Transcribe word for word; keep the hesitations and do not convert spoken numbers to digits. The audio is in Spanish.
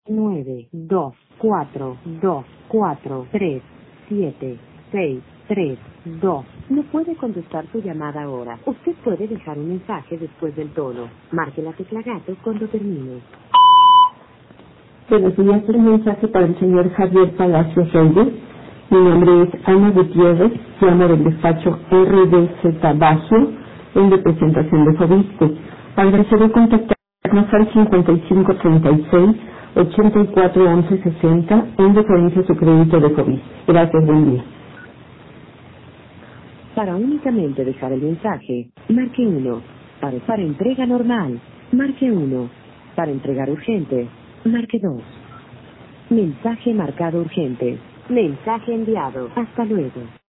nueve, dos, cuatro, dos, cuatro, tres, siete, seis, tres, dos. No puede contestar su llamada ahora. Usted puede dejar un mensaje después del tono. Marque la tecla gato cuando termine. Buenos días, un mensaje para el señor Javier Palacios Reyes. Mi nombre es Ana Gutiérrez, llamo del despacho R D Z Bajo en representación de Fobiste. Agradeceré contactarnos al cincuenta y cinco treinta y seis, ochenta y cuatro once sesenta en referencia a su crédito de Fobiste. Gracias, buen día. Para únicamente dejar el mensaje, marque uno. Para, para entrega normal, marque uno. Para entregar urgente, marque dos. Mensaje marcado urgente. Mensaje enviado. Hasta luego.